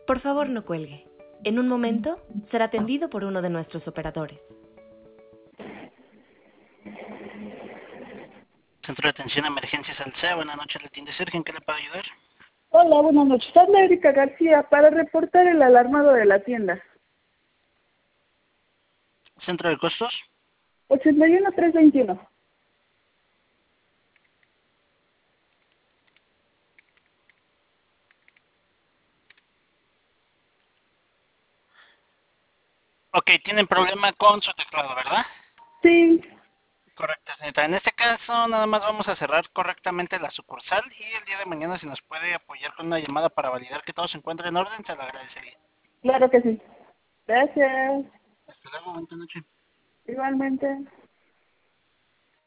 Por favor, no cuelgue. En un momento será atendido por uno de nuestros operadores. Centro de Atención a Emergencias Alsea, buenas noches, ¿le atiende Sergio? ¿En qué le puedo ayudar? Hola, buenas noches. Habla Erika García para reportar el alarmado de la tienda. ¿Centro de costos? 81321. Ok, tienen problema con su teclado, ¿verdad? Sí, Correcto, señorita. En este caso, nada más vamos a cerrar correctamente la sucursal y el día de mañana, si nos puede apoyar con una llamada para validar que todo se encuentre en orden, se lo agradecería. claro que sí. Gracias. Hasta luego, buenas noches. Igualmente.